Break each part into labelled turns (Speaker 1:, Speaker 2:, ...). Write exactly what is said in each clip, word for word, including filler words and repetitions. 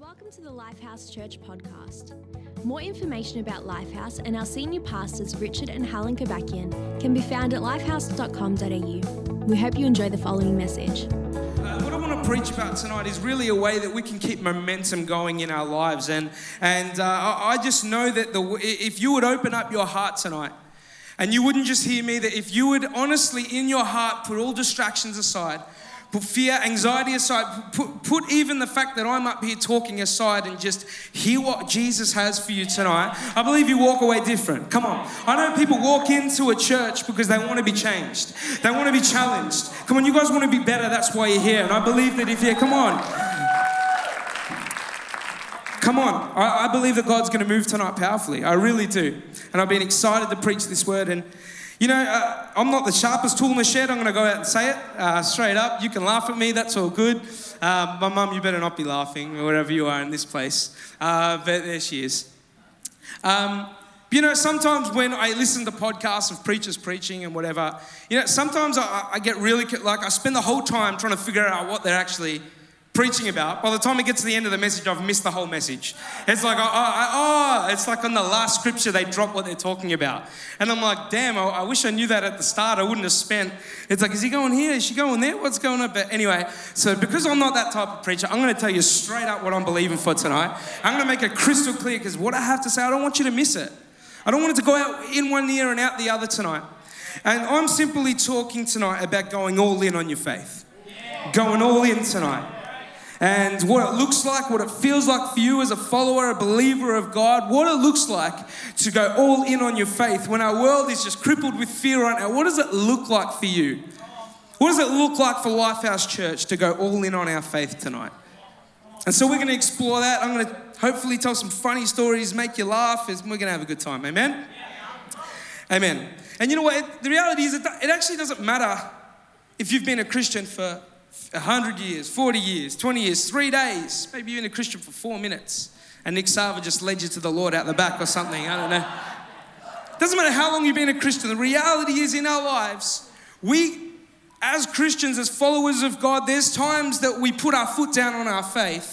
Speaker 1: Welcome to the Lifehouse Church podcast. More information about Lifehouse and our senior pastors Richard and Helen Kobakian can be found at lifehouse dot com dot a u. We hope you enjoy the following message.
Speaker 2: Uh, what I want to preach about tonight is really a way that we can keep momentum going in our lives. And and uh, I, I just know that the if you would open up your heart tonight, and you wouldn't just hear me, that if you would honestly in your heart put all distractions aside, put fear, anxiety aside, put, put even the fact that I'm up here talking aside and just hear what Jesus has for you tonight, I believe you walk away different. Come on. I know people walk into a church because they want to be changed. They want to be challenged. Come on, you guys want to be better, that's why you're here. And I believe that if you're, come on. Come on. I, I believe that God's going to move tonight powerfully. I really do. And I've been excited to preach this word. And you know, uh, I'm not the sharpest tool in the shed. I'm going to go out and say it uh, straight up. You can laugh at me. That's all good. Uh, my mum, you better not be laughing or wherever you are in this place. Uh, but there she is. Um, you know, sometimes when I listen to podcasts of preachers preaching and whatever, you know, sometimes I, I get really, like I spend the whole time trying to figure out what they're actually preaching about. By the time it gets to the end of the message, I've missed the whole message. It's like, oh, oh, oh, it's like on the last scripture, they drop what they're talking about. And I'm like, damn, I, I wish I knew that at the start. I wouldn't have spent. It's like, is he going here? Is she going there? What's going on? But anyway, so because I'm not that type of preacher, I'm going to tell you straight up what I'm believing for tonight. I'm going to make it crystal clear because what I have to say, I don't want you to miss it. I don't want it to go out in one ear and out the other tonight. And I'm simply talking tonight about going all in on your faith. Going all in tonight. And what it looks like, what it feels like for you as a follower, a believer of God, what it looks like to go all in on your faith when our world is just crippled with fear right now. What does it look like for you? What does it look like for Lifehouse Church to go all in on our faith tonight? And so we're going to explore that. I'm going to hopefully tell some funny stories, make you laugh, as we're going to have a good time. Amen? Amen. And you know what? It, the reality is it, it actually doesn't matter if you've been a Christian for a hundred years, forty years, twenty years, three days, maybe you've been a Christian for four minutes and Nick Sava just led you to the Lord out the back or something, I don't know. Doesn't matter how long you've been a Christian. The reality is in our lives, we as Christians, as followers of God, there's times that we put our foot down on our faith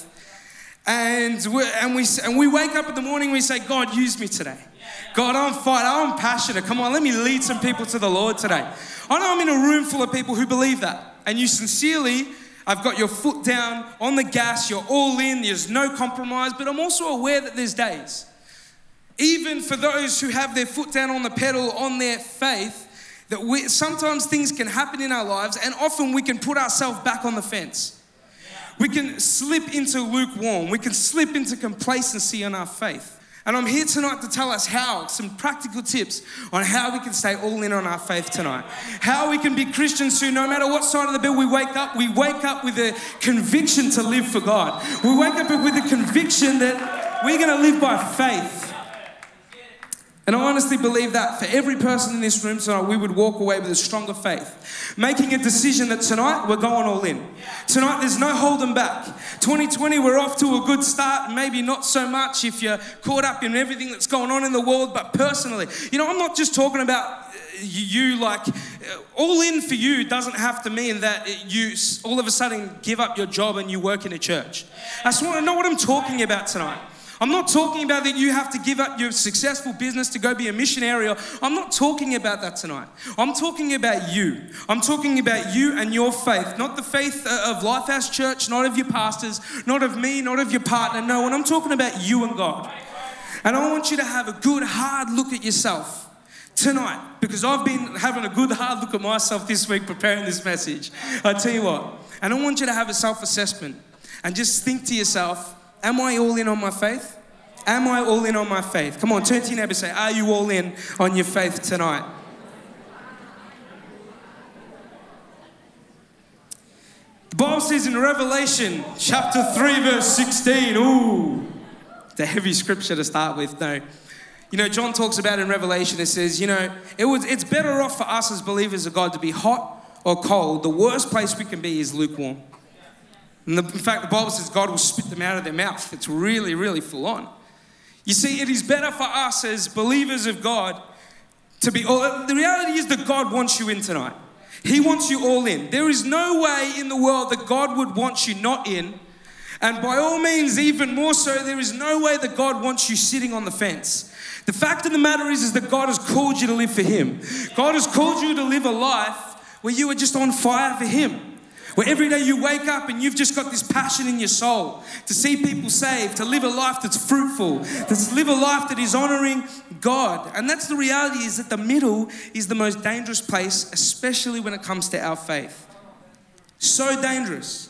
Speaker 2: and we and we and we wake up in the morning and we say, God, use me today. God, I'm fired, I'm passionate. Come on, let me lead some people to the Lord today. I know I'm in a room full of people who believe that. And you sincerely, I've got your foot down on the gas, you're all in, there's no compromise, but I'm also aware that there's days. Even for those who have their foot down on the pedal on their faith, that we, sometimes things can happen in our lives and often we can put ourselves back on the fence. We can slip into lukewarm, we can slip into complacency on our faith. And I'm here tonight to tell us how, some practical tips on how we can stay all in on our faith tonight. How we can be Christians who, no matter what side of the bed we wake up, we wake up with a conviction to live for God. We wake up with a conviction that we're going to live by faith. And I honestly believe that for every person in this room tonight, we would walk away with a stronger faith. Making a decision that tonight, we're going all in. Tonight, there's no holding back. twenty twenty, we're off to a good start. Maybe not so much if you're caught up in everything that's going on in the world, but personally. You know, I'm not just talking about you like, all in for you doesn't have to mean that you all of a sudden give up your job and you work in a church. That's not what I'm talking about tonight. I'm not talking about that you have to give up your successful business to go be a missionary. I'm not talking about that tonight. I'm talking about you. I'm talking about you and your faith, not the faith of Lifehouse Church, not of your pastors, not of me, not of your partner. No, and I'm talking about you and God. And I want you to have a good, hard look at yourself tonight, because I've been having a good, hard look at myself this week preparing this message. I tell you what, and I want you to have a self-assessment and just think to yourself, am I all in on my faith? Am I all in on my faith? Come on, turn to your neighbor and say, are you all in on your faith tonight? The Bible says in Revelation chapter three, verse sixteen, ooh, it's a heavy scripture to start with. No, you know, John talks about in Revelation, it says, you know, it was, it's better off for us as believers of God to be hot or cold. The worst place we can be is lukewarm. And the, in fact, the Bible says God will spit them out of their mouth. It's really, really full on. You see, it is better for us as believers of God to be all... The reality is that God wants you in tonight. He wants you all in. There is no way in the world that God would want you not in And by all means, even more so, there is no way that God wants you sitting on the fence. The fact of the matter is, is that God has called you to live for Him. God has called you to live a life where you are just on fire for Him. Where every day you wake up and you've just got this passion in your soul to see people saved, to live a life that's fruitful, to live a life that is honoring God. And that's the reality, is that the middle is the most dangerous place, especially when it comes to our faith. So dangerous.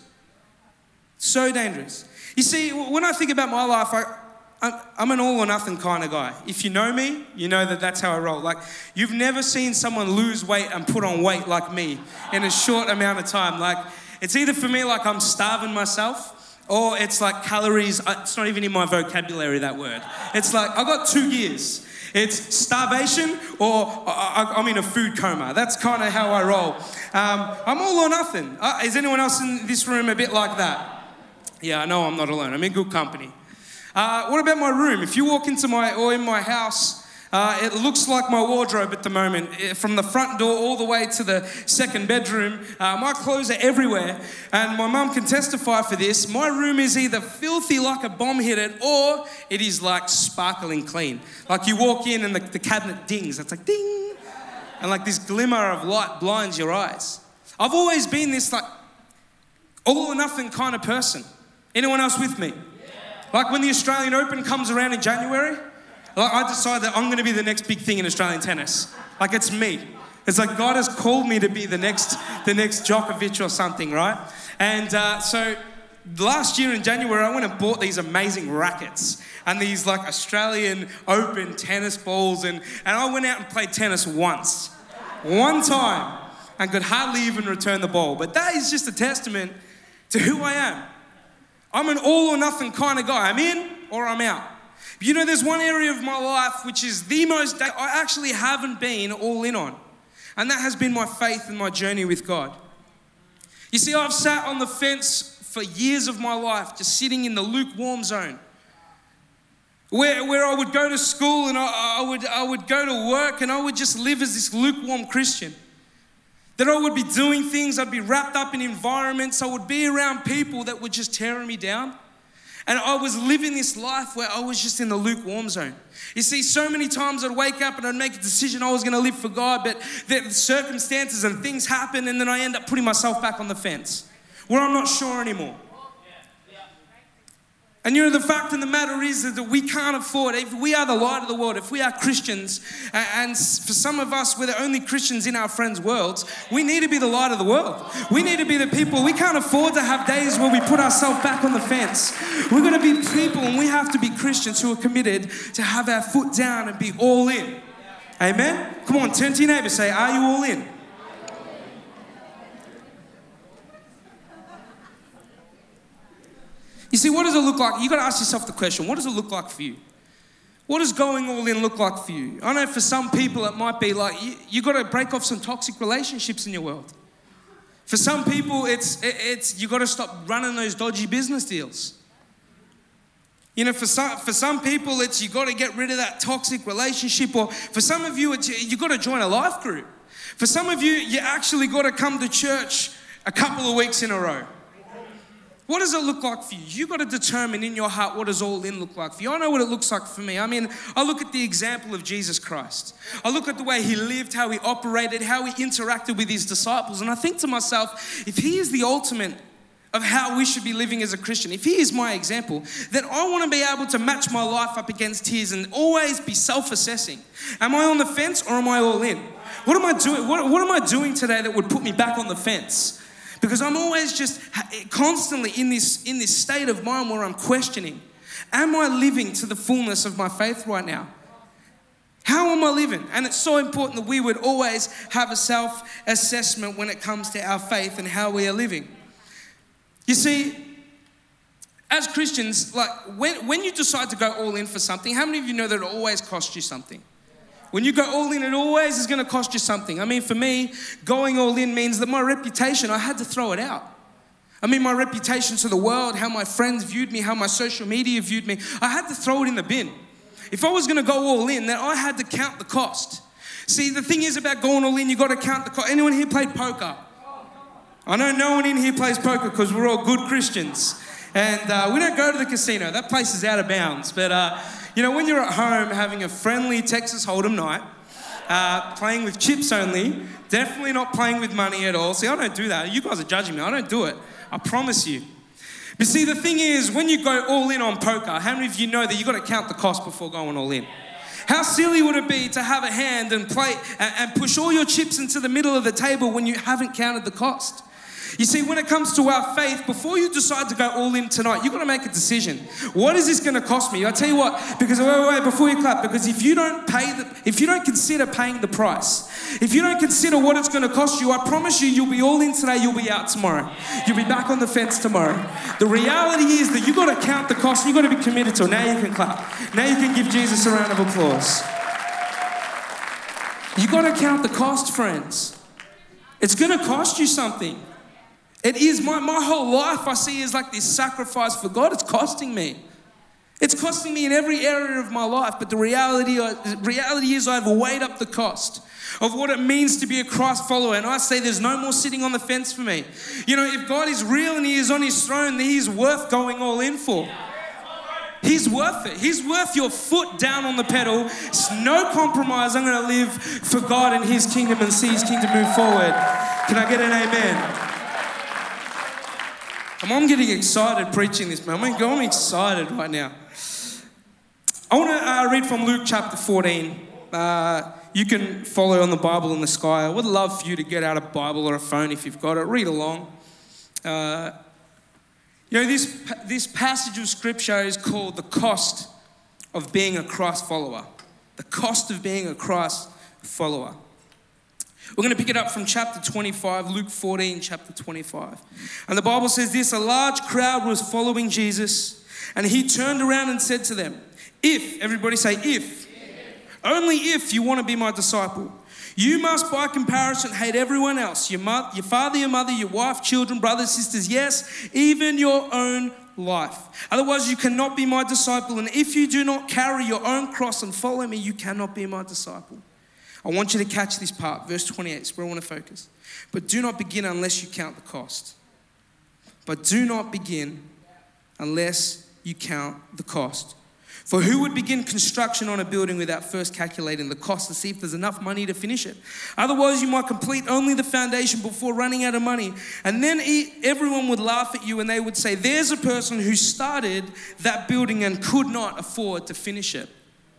Speaker 2: So dangerous. You see, when I think about my life, I, I'm an all or nothing kind of guy. If you know me, you know that that's how I roll. Like, you've never seen someone lose weight and put on weight like me in a short amount of time. Like, it's either for me like I'm starving myself, or it's like calories. It's not even in my vocabulary, that word. It's like, I got two gears. It's starvation or I'm in a food coma. That's kind of how I roll. Um, I'm all or nothing. Uh, is anyone else in this room a bit like that? Yeah, I know I'm not alone. I'm in good company. Uh, what about my room? If you walk into my, or in my house, uh, it looks like my wardrobe at the moment. From the front door all the way to the second bedroom, uh, my clothes are everywhere. And my mum can testify for this. My room is either filthy like a bomb hit it, or it is like sparkling clean. Like you walk in and the, the cabinet dings. It's like ding. And like this glimmer of light blinds your eyes. I've always been this like all or nothing kind of person. Anyone else with me? Like when the Australian Open comes around in January, like I decide that I'm going to be the next big thing in Australian tennis. Like it's me. It's like God has called me to be the next, the next Djokovic or something, right? And uh, so last year in January, I went and bought these amazing rackets and these like Australian Open tennis balls, and, and I went out and played tennis once, one time, and could hardly even return the ball. But that is just a testament to who I am. I'm an all or nothing kind of guy. I'm in or I'm out. You know, there's one area of my life which is the most that I actually haven't been all in on. And that has been my faith and my journey with God. You see, I've sat on the fence for years of my life, just sitting in the lukewarm zone. Where, where I would go to school and I, I, would, I would go to work and I would just live as this lukewarm Christian. That I would be doing things, I'd be wrapped up in environments, I would be around people that were just tearing me down. And I was living this life where I was just in the lukewarm zone. You see, so many times I'd wake up and I'd make a decision I was going to live for God, but the circumstances and things happen, and then I end up putting myself back on the fence where I'm not sure anymore. And you know, the fact of the matter is that we can't afford, if we are the light of the world, if we are Christians, and for some of us, we're the only Christians in our friends' worlds, we need to be the light of the world. We need to be the people. We can't afford to have days where we put ourselves back on the fence. We're going to be people, and we have to be Christians who are committed to have our foot down and be all in. Amen? Come on, turn to your neighbor, say, are you all in? You see, what does it look like? You've got to ask yourself the question, what does it look like for you? What does going all in look like for you? I know for some people it might be like, you, you've got to break off some toxic relationships in your world. For some people, it's, it's you've got to stop running those dodgy business deals. You know, for some, for some people, it's you've got to get rid of that toxic relationship. Or for some of you, it's you've got to join a life group. For some of you, you actually got to come to church a couple of weeks in a row. What does it look like for you? You've got to determine in your heart what does all in look like for you. I know what it looks like for me. I mean, I look at the example of Jesus Christ. I look at the way he lived, how he operated, how he interacted with his disciples. And I think to myself, if he is the ultimate of how we should be living as a Christian, if he is my example, then I want to be able to match my life up against his and always be self-assessing. Am I on the fence or am I all in? What am I doing? What, what am I doing today that would put me back on the fence? Because I'm always just constantly in this, in this state of mind where I'm questioning, am I living to the fullness of my faith right now? How am I living? And it's so important that we would always have a self-assessment when it comes to our faith and how we are living. You see, as Christians, like when, when you decide to go all in for something, how many of you know that it always costs you something? When you go all in, it always is going to cost you something. I mean, for me, going all in means that my reputation, I had to throw it out. I mean, my reputation to the world, how my friends viewed me, how my social media viewed me, I had to throw it in the bin. If I was going to go all in, then I had to count the cost. See, the thing is about going all in, you got to count the cost. Anyone here played poker? I know no one in here plays poker because we're all good Christians. And uh, we don't go to the casino. That place is out of bounds. But, uh, you know, when you're at home having a friendly Texas Hold'em night, uh, playing with chips only, definitely not playing with money at all. See, I don't do that. You guys are judging me. I don't do it. I promise you. But see, the thing is, when you go all in on poker, how many of you know that you've got to count the cost before going all in? How silly would it be to have a hand and play and push all your chips into the middle of the table when you haven't counted the cost? You see, when it comes to our faith, before you decide to go all in tonight, you've got to make a decision. What is this going to cost me? I'll tell you what, because wait, wait, wait, before you clap, because if you don't pay, the, if you don't consider paying the price, if you don't consider what it's going to cost you, I promise you, you'll be all in today, you'll be out tomorrow. You'll be back on the fence tomorrow. The reality is that you've got to count the cost, and you've got to be committed to it. Now you can clap. Now you can give Jesus a round of applause. You've got to count the cost, friends. It's going to cost you something. It is, my, my whole life I see is like this sacrifice for God. It's costing me. It's costing me in every area of my life. But the reality, reality is I've weighed up the cost of what it means to be a Christ follower. And I say there's no more sitting on the fence for me. You know, if God is real and he is on his throne, then he's worth going all in for. He's worth it. He's worth your foot down on the pedal. It's no compromise. I'm going to live for God and his kingdom and see his kingdom move forward. Can I get an amen? I'm getting excited preaching this, man. I'm excited right now. I want to uh, read from Luke chapter fourteen. Uh, you can follow on the Bible in the sky. I would love for you to get out a Bible or a phone if you've got it. Read along. Uh, you know, this, this passage of Scripture is called the cost of being a Christ follower. The cost of being a Christ follower. We're going to pick it up from chapter twenty-five, Luke fourteen, chapter twenty-five. And the Bible says this: a large crowd was following Jesus, and he turned around and said to them, if, everybody say if, if. Only if you want to be my disciple, you must by comparison hate everyone else, your, mother, your father, your mother, your wife, children, brothers, sisters, yes, even your own life. Otherwise you cannot be my disciple, and if you do not carry your own cross and follow me, you cannot be my disciple. I want you to catch this part, verse twenty-eight, is where I want to focus. But do not begin unless you count the cost. But do not begin unless you count the cost. For who would begin construction on a building without first calculating the cost to see if there's enough money to finish it? Otherwise, you might complete only the foundation before running out of money. And then everyone would laugh at you and they would say, there's a person who started that building and could not afford to finish it.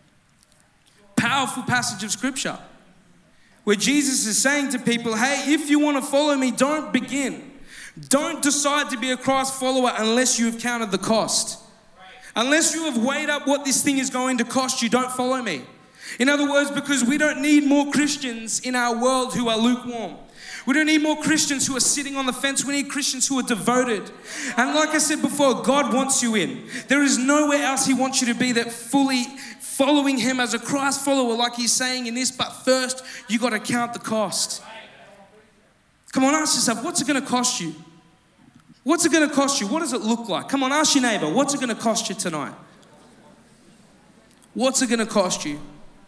Speaker 2: Powerful passage of Scripture, where Jesus is saying to people, hey, if you want to follow me, don't begin. Don't decide to be a Christ follower unless you have counted the cost. Unless you have weighed up what this thing is going to cost you, don't follow me. In other words, because we don't need more Christians in our world who are lukewarm. We don't need more Christians who are sitting on the fence. We need Christians who are devoted. And like I said before, God wants you in. There is nowhere else he wants you to be that fully following him as a Christ follower, like he's saying in this. But first, you got to count the cost. Come on, ask yourself, what's it going to cost you? What's it going to cost you? What does it look like? Come on, ask your neighbor, what's it going to cost you tonight? What's it going to cost you?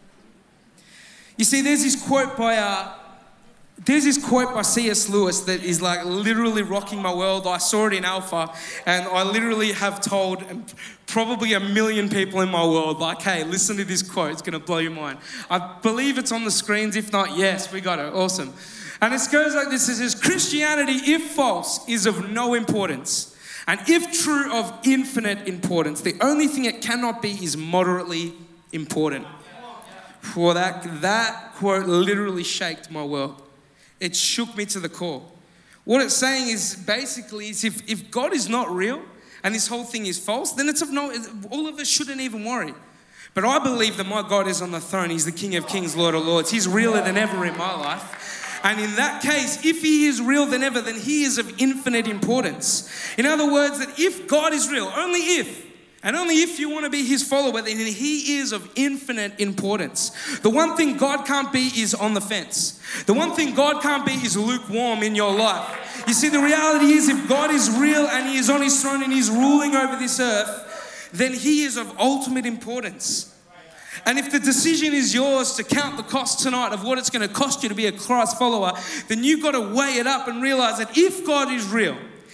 Speaker 2: You see, there's this quote by uh, there's this quote by C S Lewis that is like literally rocking my world. I saw it in Alpha, and I literally have told probably a million people in my world, like, hey, listen to this quote. It's going to blow your mind. I believe it's on the screens. If not, yes, we got it. Awesome. And it goes like this. It says, Christianity, if false, is of no importance. And if true, of infinite importance. The only thing it cannot be is moderately important. Well, that, that quote literally shaked my world. It shook me to the core. What it's saying is basically is if, if God is not real and this whole thing is false, then it's of no, all of us shouldn't even worry. But I believe that my God is on the throne. He's the King of Kings, Lord of Lords. He's realer than ever in my life. And in that case, if he is real than ever, then he is of infinite importance. In other words, that if God is real, only if, and only if you want to be his follower, then he is of infinite importance. The one thing God can't be is on the fence. The one thing God can't be is lukewarm in your life. You see, the reality is if God is real and he is on his throne and he's ruling over this earth, then he is of ultimate importance. And if the decision is yours to count the cost tonight of what it's going to cost you to be a Christ follower, then you've got to weigh it up and realize that if God is real,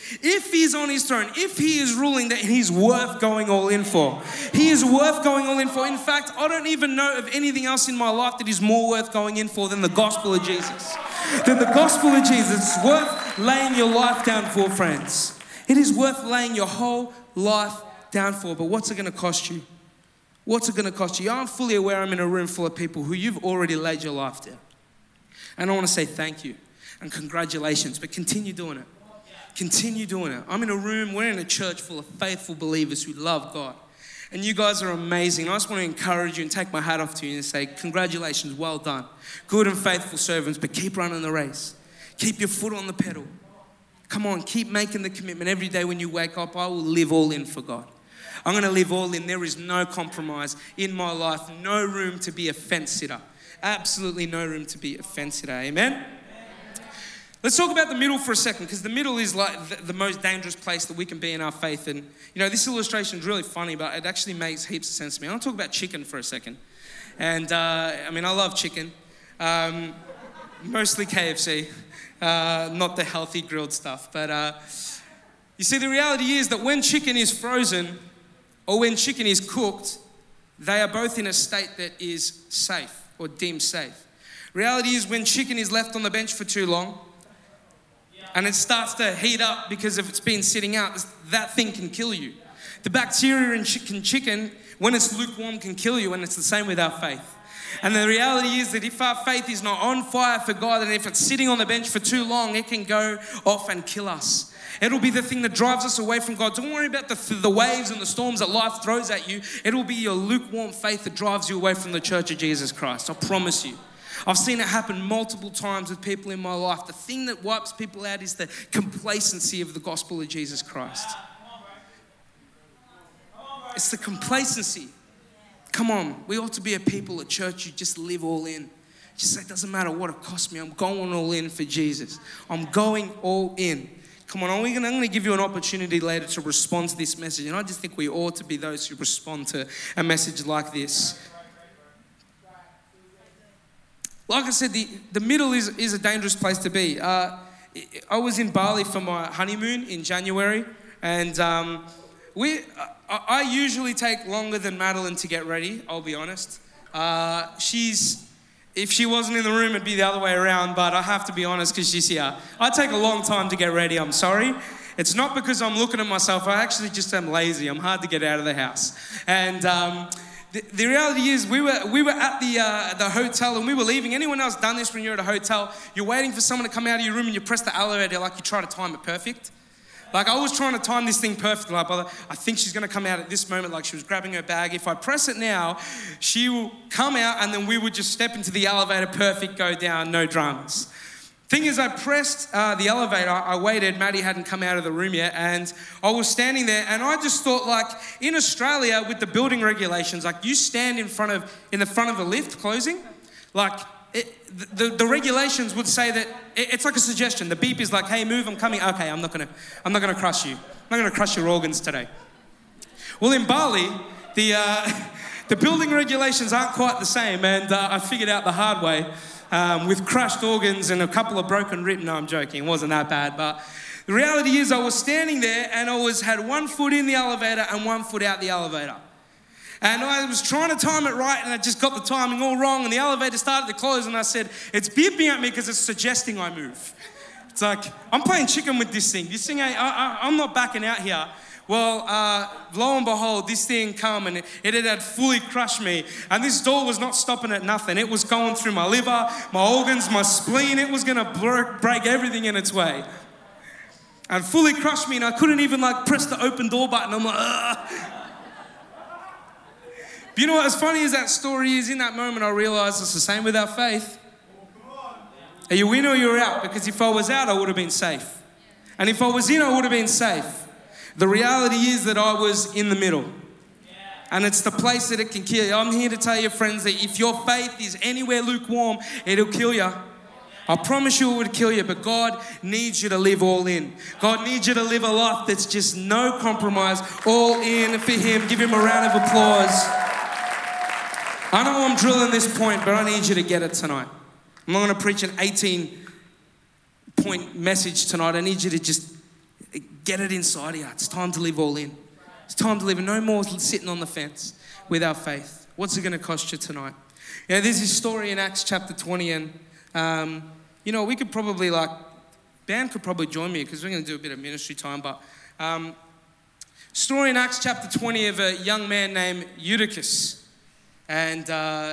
Speaker 2: if he's on his throne, if he is ruling, that he's worth going all in for. He is worth going all in for. In fact, I don't even know of anything else in my life that is more worth going in for than the gospel of Jesus. Than the gospel of Jesus. It's worth laying your life down for, friends. It is worth laying your whole life down for. But what's it going to cost you? What's it going to cost you? I'm fully aware I'm in a room full of people who you've already laid your life down. And I want to say thank you and congratulations, but continue doing it. Continue doing it. I'm in a room, we're in a church full of faithful believers who love God. And you guys are amazing. I just want to encourage you and take my hat off to you and say, congratulations, well done. Good and faithful servants, but keep running the race. Keep your foot on the pedal. Come on, keep making the commitment every day when you wake up. I will live all in for God. I'm going to live all in. There is no compromise in my life. No room to be a fence sitter. Absolutely no room to be a fence sitter. Amen? Let's talk about the middle for a second, because the middle is like the, the most dangerous place that we can be in our faith. And, you know, this illustration is really funny, but it actually makes heaps of sense to me. I want to talk about chicken for a second. And, uh, I mean, I love chicken. Um, mostly K F C, uh, not the healthy grilled stuff. But uh, you see, the reality is that when chicken is frozen or when chicken is cooked, they are both in a state that is safe or deemed safe. Reality is when chicken is left on the bench for too long, and it starts to heat up because if it's been sitting out, that thing can kill you. The bacteria in chicken, chicken, when it's lukewarm, can kill you, and it's the same with our faith. And the reality is that if our faith is not on fire for God, and if it's sitting on the bench for too long, it can go off and kill us. It'll be the thing that drives us away from God. Don't worry about the, the waves and the storms that life throws at you. It'll be your lukewarm faith that drives you away from the church of Jesus Christ. I promise you. I've seen it happen multiple times with people in my life. The thing that wipes people out is the complacency of the gospel of Jesus Christ. It's the complacency. Come on, we ought to be a people at church who just live all in. Just say, it doesn't matter what it costs me, I'm going all in for Jesus. I'm going all in. Come on, I'm going to give you an opportunity later to respond to this message. And I just think we ought to be those who respond to a message like this. Like I said, the, the middle is, is a dangerous place to be. Uh, I was in Bali for my honeymoon in January, and um, we I, I usually take longer than Madeline to get ready, I'll be honest. Uh, she's, if she wasn't in the room, it'd be the other way around, but I have to be honest because she's here. I take a long time to get ready, I'm sorry. It's not because I'm looking at myself, I actually just am lazy. I'm hard to get out of the house. And um, The, the reality is we were we were at the uh, the hotel and we were leaving. Anyone else done this when you're at a hotel? You're waiting for someone to come out of your room and you press the elevator like you try to time it perfect. Like I was trying to time this thing perfectly. Like, I think she's going to come out at this moment like she was grabbing her bag. If I press it now, she will come out and then we would just step into the elevator, perfect, go down, no dramas. Thing is, I pressed uh, the elevator, I waited, Maddie hadn't come out of the room yet, and I was standing there, and I just thought, like, in Australia, with the building regulations, like, you stand in front of, in the front of a lift closing, like, it, the, the regulations would say that, it, it's like a suggestion, the beep is like, hey, move, I'm coming, okay, I'm not gonna, I'm not gonna crush you, I'm not gonna crush your organs today. Well, in Bali, the, uh, the building regulations aren't quite the same, and uh, I figured out the hard way. Um, with crushed organs and a couple of broken ribs. No, I'm joking. It wasn't that bad. But the reality is I was standing there and I was had one foot in the elevator and one foot out the elevator. And I was trying to time it right and I just got the timing all wrong and the elevator started to close and I said, it's beeping at me because it's suggesting I move. It's like, I'm playing chicken with this thing. This thing, ain't, I, I, I'm not backing out here. Well, uh, lo and behold, this thing come and it, it had fully crushed me. And this door was not stopping at nothing. It was going through my liver, my organs, my spleen. It was going to break everything in its way. And fully crushed me and I couldn't even like press the open door button. I'm like, ugh. But you know what, as funny as that story is, in that moment I realized it's the same with our faith. Are you in or you're out? Because if I was out, I would have been safe. And if I was in, I would have been safe. The reality is that I was in the middle. And it's the place that it can kill you. I'm here to tell you, friends, that if your faith is anywhere lukewarm, it'll kill you. I promise you it would kill you, but God needs you to live all in. God needs you to live a life that's just no compromise, all in for Him. Give Him a round of applause. I know I'm drilling this point, but I need you to get it tonight. I'm not going to preach an eighteen point message tonight. I need you to just get it inside of you. It's time to live all in. It's time to live, and no more sitting on the fence with our faith. What's it going to cost you tonight? Yeah, there's this story in Acts chapter twenty, and um, you know, we could probably like, band could probably join me because we're going to do a bit of ministry time, but um, story in Acts chapter twenty of a young man named Eutychus. And uh,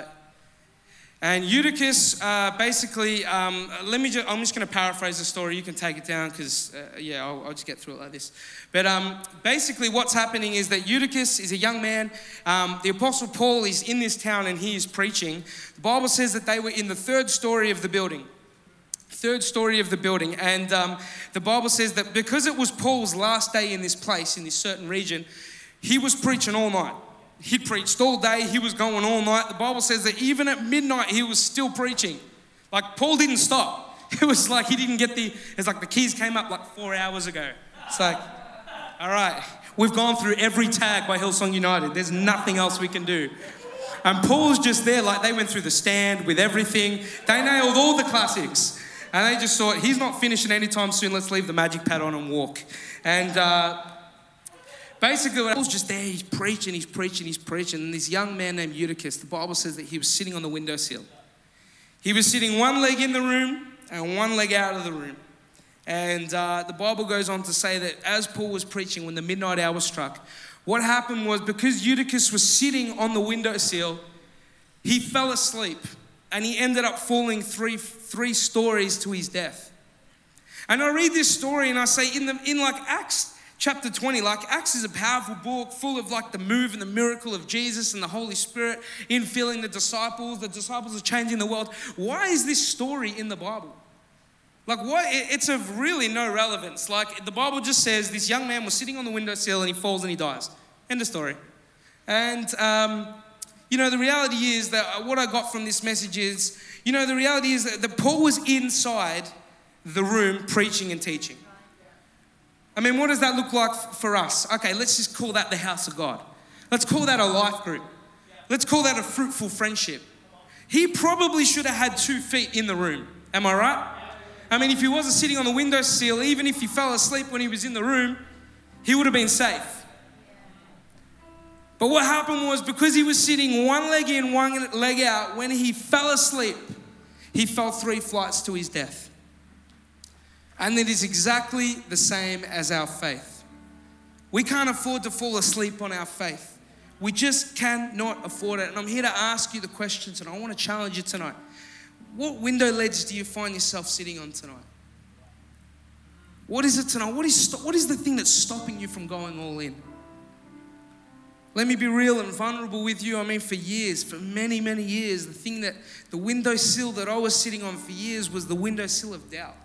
Speaker 2: and Eutychus uh, basically, um, let me just, I'm just going to paraphrase the story. You can take it down because, uh, yeah, I'll, I'll just get through it like this. But um, basically what's happening is that Eutychus is a young man. Um, the Apostle Paul is in this town and he is preaching. The Bible says that they were in the third story of the building. Third story of the building. And um, the Bible says that because it was Paul's last day in this place, in this certain region, he was preaching all night. He preached all day. He was going all night. The Bible says that even at midnight, he was still preaching. Like, Paul didn't stop. It was like he didn't get the, it's like the keys came up like four hours ago. It's like, all right, we've gone through every tag by Hillsong United. There's nothing else we can do. And Paul's just there, like they went through the stand with everything. They nailed all the classics. And they just thought, he's not finishing anytime soon. Let's leave the magic pad on and walk. And, uh, Basically, when Paul's just there, he's preaching, he's preaching, he's preaching. And this young man named Eutychus, the Bible says that he was sitting on the windowsill. He was sitting one leg in the room and one leg out of the room. And uh, the Bible goes on to say that as Paul was preaching, when the midnight hour struck, what happened was because Eutychus was sitting on the windowsill, he fell asleep. And he ended up falling three, three stories to his death. And I read this story and I say, in, the, in like Acts, chapter twenty, like Acts is a powerful book full of like the move and the miracle of Jesus and the Holy Spirit infilling the disciples. The disciples are changing the world. Why is this story in the Bible? Like, why? It's of really no relevance. Like, the Bible just says this young man was sitting on the windowsill and he falls and he dies. End of story. And, um, you know, the reality is that what I got from this message is, you know, the reality is that, that Paul was inside the room preaching and teaching. I mean, what does that look like for us? Okay, let's just call that the house of God. Let's call that a life group. Let's call that a fruitful friendship. He probably should have had two feet in the room. Am I right? I mean, if he wasn't sitting on the windowsill, even if he fell asleep when he was in the room, he would have been safe. But what happened was because he was sitting one leg in, one leg out, when he fell asleep, he fell three flights to his death. And it is exactly the same as our faith. We can't afford to fall asleep on our faith. We just cannot afford it. And I'm here to ask you the questions, and I want to challenge you tonight. What window ledge do you find yourself sitting on tonight? What is it tonight? What is, what is the thing that's stopping you from going all in? Let me be real and vulnerable with you. I mean, for years, for many, many years, the thing that, the windowsill that I was sitting on for years was the windowsill of doubt.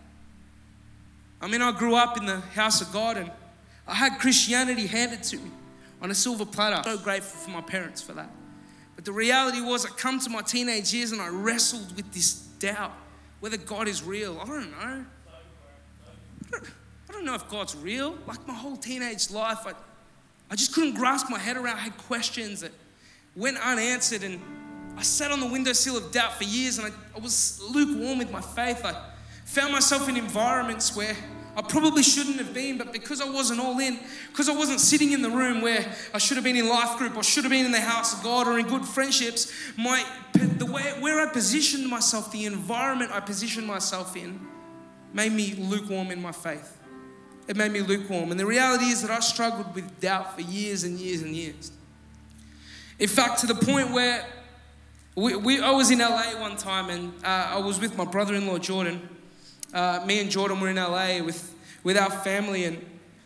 Speaker 2: I mean, I grew up in the house of God and I had Christianity handed to me on a silver platter. I'm so grateful for my parents for that. But the reality was I come to my teenage years and I wrestled with this doubt, whether God is real. I don't know. I don't, I don't know if God's real. Like my whole teenage life, I, I just couldn't grasp my head around. I had questions that went unanswered, and I sat on the windowsill of doubt for years, and I, I was lukewarm with my faith. I found myself in environments where I probably shouldn't have been, but because I wasn't all in, because I wasn't sitting in the room where I should have been in life group, or should have been in the house of God or in good friendships, my the way where I positioned myself, the environment I positioned myself in, made me lukewarm in my faith. It made me lukewarm. And the reality is that I struggled with doubt for years and years and years. In fact, to the point where we, we I was in L A one time, and uh, I was with my brother-in-law, Jordan. Uh, me and Jordan were in L A with, with our family, and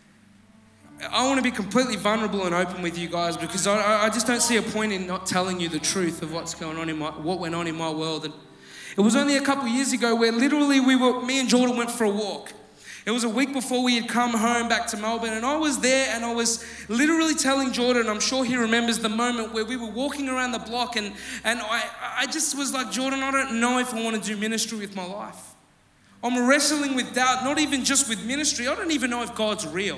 Speaker 2: I want to be completely vulnerable and open with you guys, because I, I just don't see a point in not telling you the truth of what's going on in my, what went on in my world. And it was only a couple of years ago where literally we were, me and Jordan went for a walk. It was a week before we had come home back to Melbourne, and I was there and I was literally telling Jordan, I'm sure he remembers the moment where we were walking around the block, and, and I, I just was like, Jordan, I don't know if I want to do ministry with my life. I'm wrestling with doubt, not even just with ministry. I don't even know if God's real.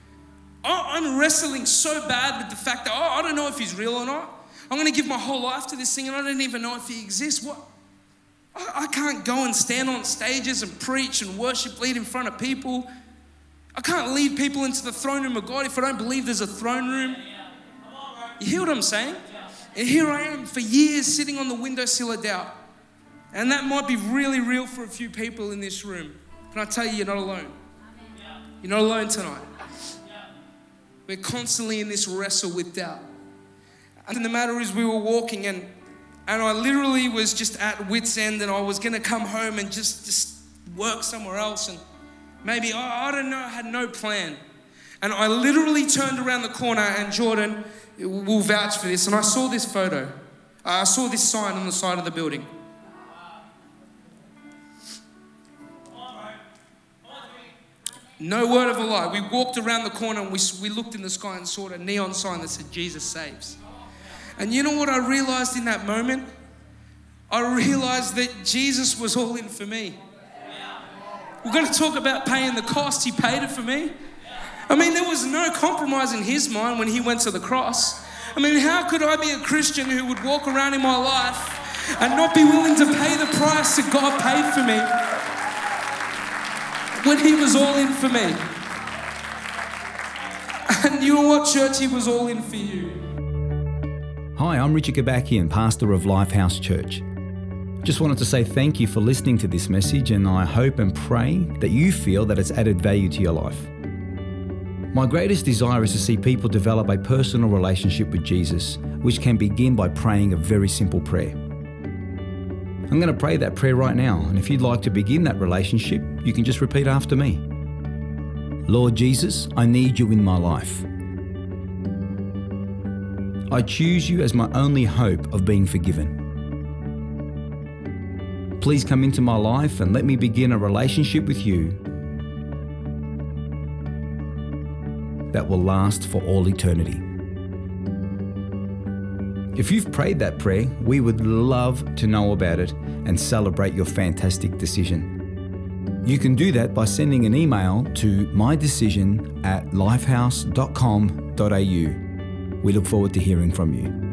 Speaker 2: I'm wrestling so bad with the fact that, oh, I don't know if he's real or not. I'm going to give my whole life to this thing and I don't even know if he exists. What? I can't go and stand on stages and preach and worship lead in front of people. I can't lead people into the throne room of God if I don't believe there's a throne room. You hear what I'm saying? And here I am for years sitting on the windowsill of doubt. And that might be really real for a few people in this room. Can I tell you, you're not alone. You're not alone tonight. We're constantly in this wrestle with doubt. And the matter is, we were walking and and I literally was just at wit's end, and I was going to come home and just, just work somewhere else. And maybe, I, I don't know, I had no plan. And I literally turned around the corner, and Jordan will vouch for this, and I saw this photo. I saw this sign on the side of the building. No word of a lie. We walked around the corner and we, we looked in the sky and saw a neon sign that said, Jesus saves. And you know what I realized in that moment? I realized that Jesus was all in for me. We're going to talk about paying the cost. He paid it for me. I mean, there was no compromise in his mind when he went to the cross. I mean, how could I be a Christian who would walk around in my life and not be willing to pay the price that God paid for me when he was all in for me? And you know what, church? He was all in for you.
Speaker 3: Hi, I'm Richard Gabakian, pastor of Lifehouse Church. Just wanted to say thank you for listening to this message, and I hope and pray that you feel that it's added value to your life. My greatest desire is to see people develop a personal relationship with Jesus, which can begin by praying a very simple prayer. I'm going to pray that prayer right now, and if you'd like to begin that relationship, you can just repeat after me. Lord Jesus, I need you in my life. I choose you as my only hope of being forgiven. Please come into my life and let me begin a relationship with you that will last for all eternity. If you've prayed that prayer, we would love to know about it and celebrate your fantastic decision. You can do that by sending an email to mydecision at lifehouse dot com dot a u. We look forward to hearing from you.